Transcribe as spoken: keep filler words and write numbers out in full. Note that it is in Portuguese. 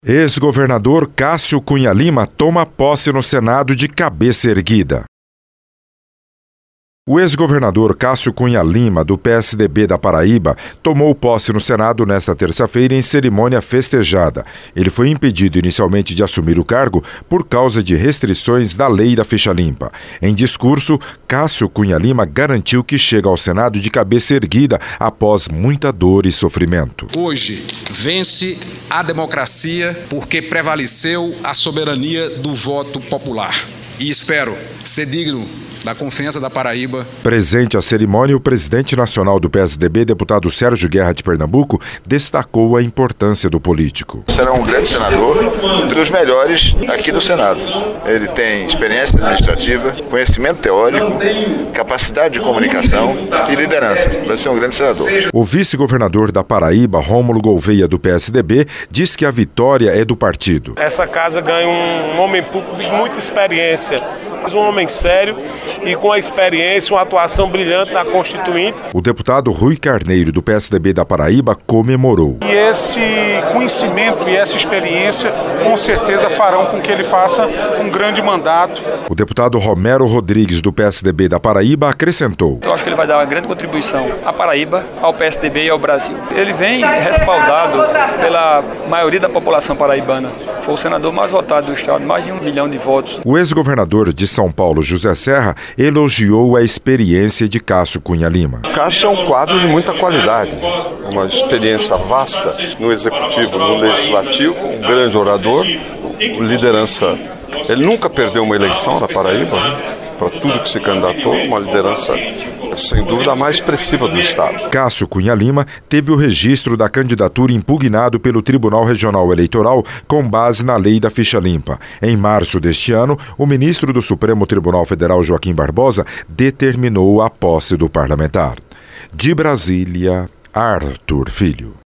Ex-governador Cássio Cunha Lima toma posse no Senado de cabeça erguida. O ex-governador Cássio Cunha Lima, do P S D B da Paraíba, tomou posse no Senado nesta terça-feira em cerimônia festejada. Ele foi impedido inicialmente de assumir o cargo por causa de restrições da lei da ficha limpa. Em discurso, Cássio Cunha Lima garantiu que chega ao Senado de cabeça erguida após muita dor e sofrimento. Hoje vence a democracia porque prevaleceu a soberania do voto popular. E espero ser digno da confiança da Paraíba. Presente à cerimônia, o presidente nacional do P S D B, deputado Sérgio Guerra de Pernambuco, destacou a importância do político. Será um grande senador, um dos melhores aqui do Senado. Ele tem experiência administrativa, conhecimento teórico, capacidade de comunicação e liderança. Vai ser um grande senador. O vice-governador da Paraíba, Rômulo Gouveia, do P S D B, diz que a vitória é do partido. Essa casa ganha um homem público de muita experiência, um homem sério e com a experiência, uma atuação brilhante na Constituinte. O deputado Rui Carneiro, do P S D B da Paraíba, comemorou. E esse conhecimento e essa experiência, com certeza, farão com que ele faça um grande mandato. O deputado Romero Rodrigues, do P S D B da Paraíba, acrescentou. Eu acho que ele vai dar uma grande contribuição à Paraíba, ao P S D B e ao Brasil. Ele vem respaldado pela maioria da população paraibana. Foi o senador mais votado do estado, mais de um milhão de votos. O ex-governador de São Paulo, José Serra, elogiou a experiência de Cássio Cunha Lima. Cássio é um quadro de muita qualidade, uma experiência vasta no executivo, no legislativo, um grande orador, liderança. Ele nunca perdeu uma eleição na Paraíba, né? Para tudo que se candidatou, uma liderança sem dúvida a mais expressiva do estado. Cássio Cunha Lima teve o registro da candidatura impugnado pelo Tribunal Regional Eleitoral com base na lei da ficha limpa. Em março deste ano, o ministro do Supremo Tribunal Federal, Joaquim Barbosa, determinou a posse do parlamentar. De Brasília, Arthur Filho.